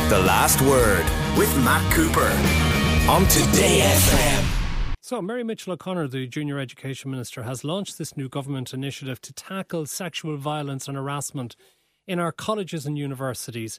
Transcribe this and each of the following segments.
The Last Word with Matt Cooper on Today FM. So, Mary Mitchell O'Connor, the Junior Education Minister, has launched this new government initiative to tackle sexual violence and harassment in our colleges and universities.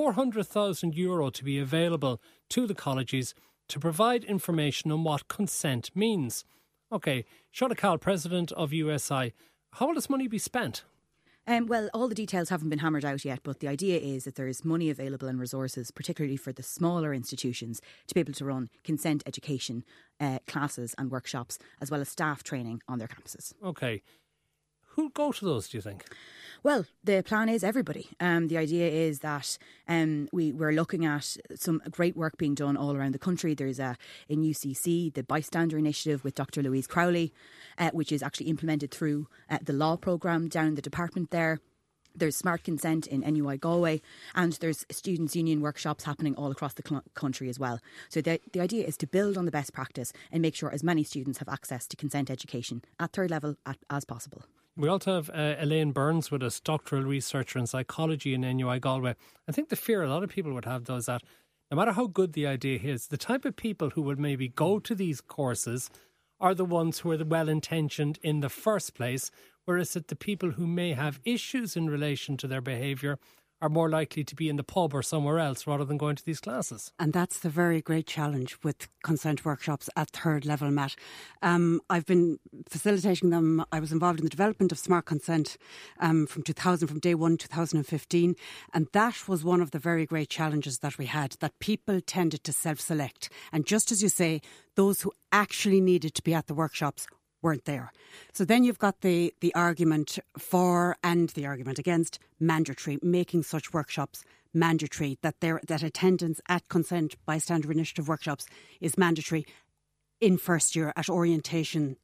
€400,000 to be available to the colleges to provide information on what consent means. OK, Shona Cowell, President of USI, how will this money be spent? Well, all the details haven't been hammered out yet, but the idea is that there is money available and resources, particularly for the smaller institutions, to be able to run consent education classes and workshops, as well as staff training on their campuses. OK. Who'll go to those, do you think? Well, the plan is everybody. The idea is that we're looking at some great work being done all around the country. There's in UCC, the Bystander Initiative with Dr. Louise Crowley, which is actually implemented through the law programme down in the department there. There's Smart Consent in NUI Galway, and there's Students' Union workshops happening all across the country as well. So the idea is to build on the best practice and make sure as many students have access to consent education at third level as possible. We also have Elaine Burns with us, doctoral researcher in psychology in NUI Galway. I think the fear a lot of people would have, though, is that no matter how good the idea is, the type of people who would maybe go to these courses are the ones who are the well-intentioned in the first place, whereas that the people who may have issues in relation to their behaviour are more likely to be in the pub or somewhere else rather than going to these classes. And that's the very great challenge with consent workshops at third level, Matt. I've been facilitating them. I was involved in the development of Smart Consent from day one, 2015. And that was one of the very great challenges that we had, that people tended to self-select. And just as you say, those who actually needed to be at the workshops weren't there. So then you've got the argument for and the argument against mandatory, making such workshops mandatory, that attendance at consent bystander initiative workshops is mandatory in first year at orientation,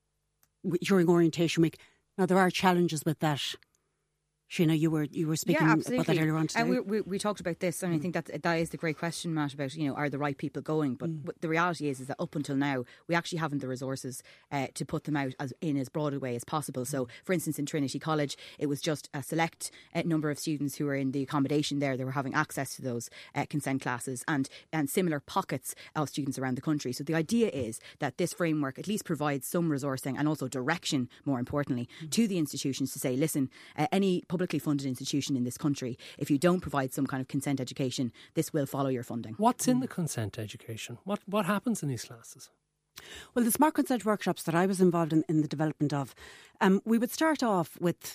during orientation week. Now there are challenges with that. Sheena, you were speaking about that earlier on today. And we talked about this, and I think that is the great question, Matt, about, are the right people going? But the reality is that up until now, we actually haven't the resources to put them out in as broad a way as possible. So, for instance, in Trinity College, it was just a select number of students who were in the accommodation there. They were having access to those consent classes and similar pockets of students around the country. So the idea is that this framework at least provides some resourcing and also direction, more importantly, to the institutions to say, listen, any publicly funded institution in this country, if you don't provide some kind of consent education, this will follow your funding. What's in the consent education? What happens in these classes? Well, the Smart Consent workshops that I was involved in the development of, we would start off with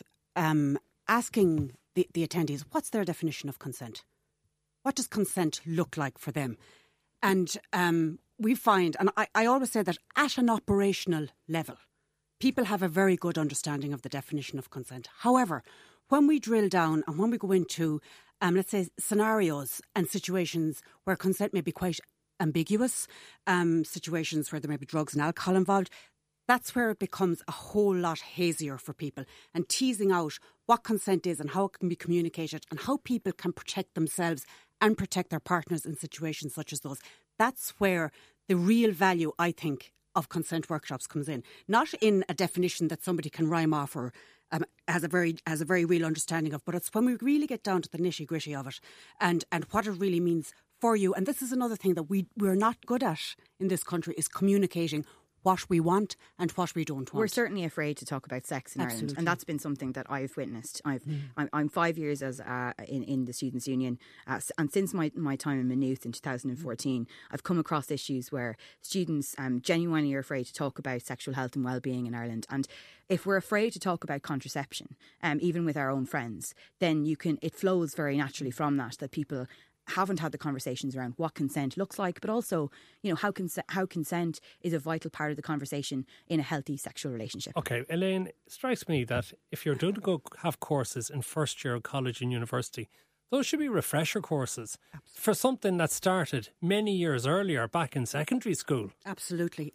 asking the attendees, what's their definition of consent? What does consent look like for them? And we find, and I always say that at an operational level, people have a very good understanding of the definition of consent. However, when we drill down and when we go into, let's say, scenarios and situations where consent may be quite ambiguous, situations where there may be drugs and alcohol involved, that's where it becomes a whole lot hazier for people, and teasing out what consent is and how it can be communicated and how people can protect themselves and protect their partners in situations such as those. That's where the real value, I think, of consent workshops comes in. Not in a definition that somebody can rhyme off or has a very real understanding of, but it's when we really get down to the nitty-gritty of it and what it really means for you. And this is another thing that we're not good at in this country, is communicating what we want and what we don't want. We're certainly afraid to talk about sex in Ireland, and that's been something that I've witnessed. I'm 5 years as in the Students' Union, and since my time in Maynooth in 2014, I've come across issues where students genuinely are afraid to talk about sexual health and well-being in Ireland. And if we're afraid to talk about contraception, even with our own friends, then it flows very naturally from that people haven't had the conversations around what consent looks like, but also, how consent is a vital part of the conversation in a healthy sexual relationship. Okay, Elaine, it strikes me that if you're going to go have courses in first year of college and university, those should be refresher courses for something that started many years earlier, back in secondary school. Absolutely.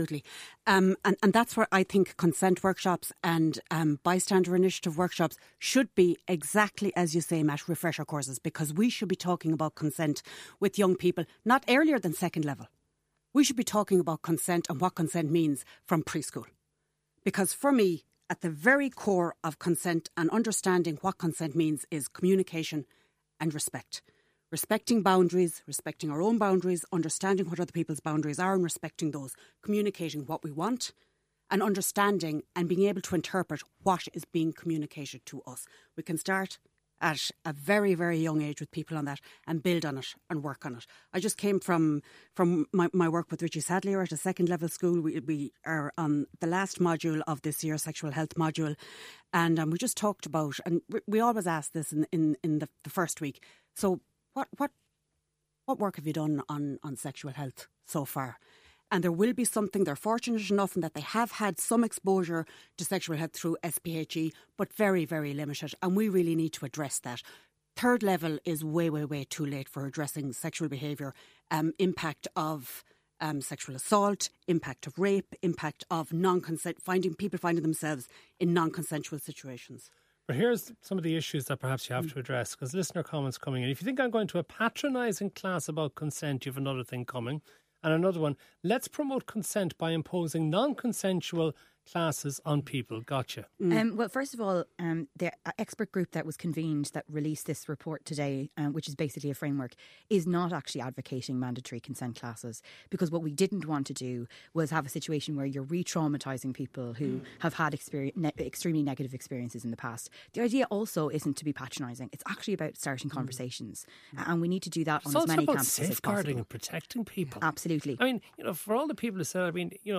And that's where I think consent workshops and bystander initiative workshops should be exactly as you say, Matt, refresher courses, because we should be talking about consent with young people not earlier than second level. We should be talking about consent and what consent means from preschool. Because for me, at the very core of consent and understanding what consent means is communication and respect. respecting boundaries, respecting our own boundaries, understanding what other people's boundaries are and respecting those, communicating what we want and understanding and being able to interpret what is being communicated to us. We can start at a very, very young age with people on that and build on it and work on it. I just came from my work with Richie Sadlier at a second level school. We are on the last module of this year's sexual health module, and we just talked about, and we always ask this in the first week, so what work have you done on sexual health so far? And there will be something, they're fortunate enough in that they have had some exposure to sexual health through SPHE, but very, very limited. And we really need to address that. Third level is way, way, way too late for addressing sexual behaviour, impact of sexual assault, impact of rape, impact of non-consent, people finding themselves in non-consensual situations. But here's some of the issues that perhaps you have to address, because listener comments coming in. If you think I'm going to a patronising class about consent, you have another thing coming. And another one, let's promote consent by imposing non-consensual classes on people. Gotcha. Well, first of all, the expert group that was convened that released this report today, which is basically a framework, is not actually advocating mandatory consent classes, because what we didn't want to do was have a situation where you're re-traumatising people who have had extremely negative experiences in the past. The idea also isn't to be patronising. It's actually about starting conversations. And we need to do that on as many campuses as possible. It's also about safeguarding and protecting people. Absolutely. I mean, for all the people who said,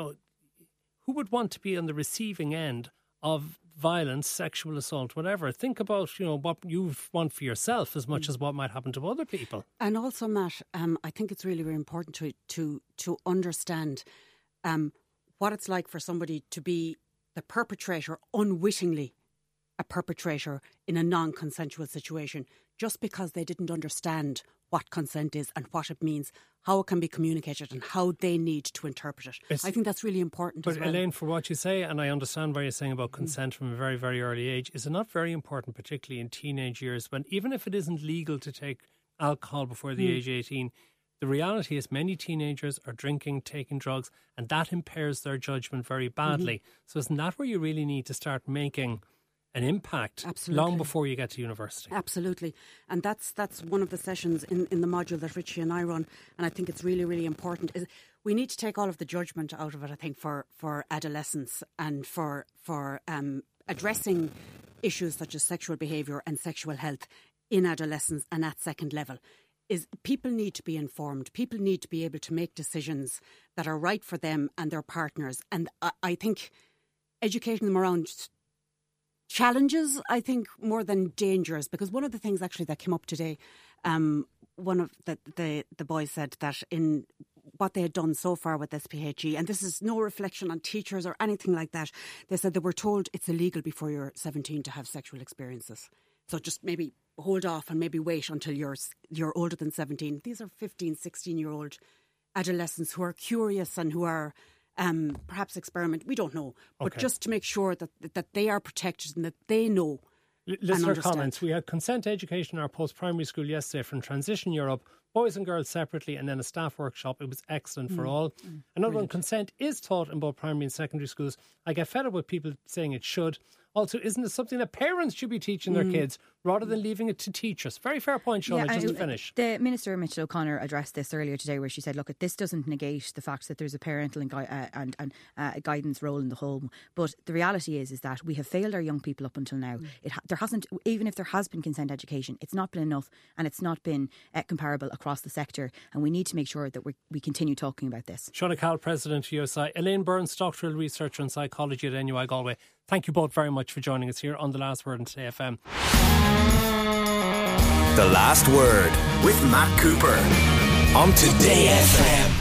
who would want to be on the receiving end of violence, sexual assault, whatever? Think about, what you want for yourself as much as what might happen to other people. And also, Matt, I think it's really, really important to understand what it's like for somebody to be the perpetrator, unwittingly a perpetrator in a non-consensual situation, just because they didn't understand what consent is and what it means, how it can be communicated and how they need to interpret it. I think that's really important but as well. Elaine, for what you say, and I understand what you're saying about consent from a very, very early age, is it not very important, particularly in teenage years, when even if it isn't legal to take alcohol before the age of 18, the reality is many teenagers are drinking, taking drugs, and that impairs their judgment very badly. So isn't that where you really need to start making an impact long before you get to university? Absolutely. And that's one of the sessions in the module that Richie and I run, and I think it's really, really important. We need to take all of the judgment out of it, I think, for adolescents and for addressing issues such as sexual behaviour and sexual health in adolescence and at second level. Is people need to be informed. People need to be able to make decisions that are right for them and their partners. And I think educating them around challenges, I think, more than dangers, because one of the things actually that came up today, one of the boys said that in what they had done so far with SPHE, and this is no reflection on teachers or anything like that, they said they were told it's illegal before you're 17 to have sexual experiences. So just maybe hold off and maybe wait until you're older than 17. These are 15, 16-year-old adolescents who are curious and who are perhaps experiment. We don't know. But just to make sure that they are protected and that they know. Listener comments. We had consent education in our post-primary school yesterday from Transition Europe, boys and girls separately, and then a staff workshop. It was excellent for all. Another one, consent is taught in both primary and secondary schools. I get fed up with people saying it should. Also, isn't it something that parents should be teaching their kids rather than leaving it to teachers? Very fair point, Shona, just to finish. The Minister, Mitchell O'Connor, addressed this earlier today where she said, look, this doesn't negate the fact that there's a parental and guidance role in the home. But the reality is that we have failed our young people up until now. There hasn't, even if there has been consent education, it's not been enough and it's not been comparable across the sector. And we need to make sure that we continue talking about this. Shona Cowell, President of USI. Elaine Burns, Doctoral Researcher in Psychology at NUI Galway. Thank you both very much for joining us here on The Last Word on Today FM. The Last Word with Matt Cooper on Today FM.